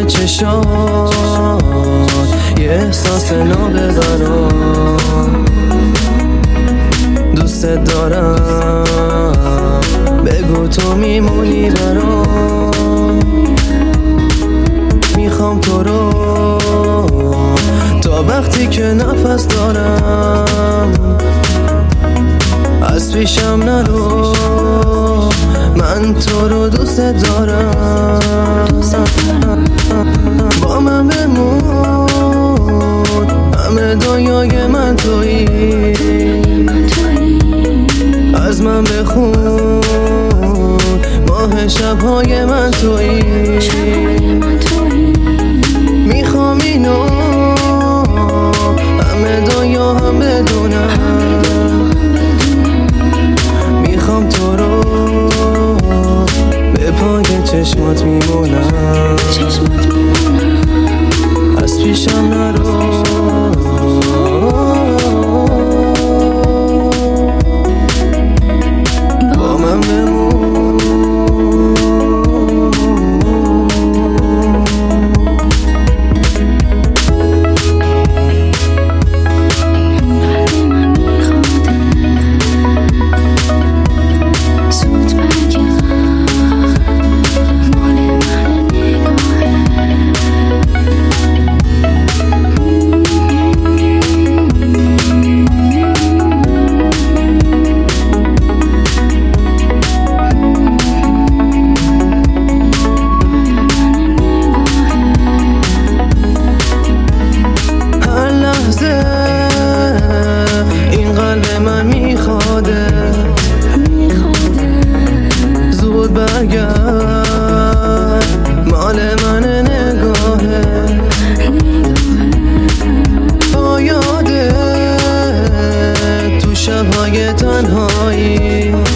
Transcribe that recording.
چشات یه احساس ناببرم، دوست دارم بگو تو میمونی برام. میخوام تو رو تا وقتی که نفس دارم، از پیشم نرو من تو رو دوست دارم. با من بمون همه دنیای من تویی، از من بخون ماه شبهای من تویی. میخوام اینو همه دنیا هم بدونم، میخوام تو رو به پای چشمات میمونم، از پیشم نرو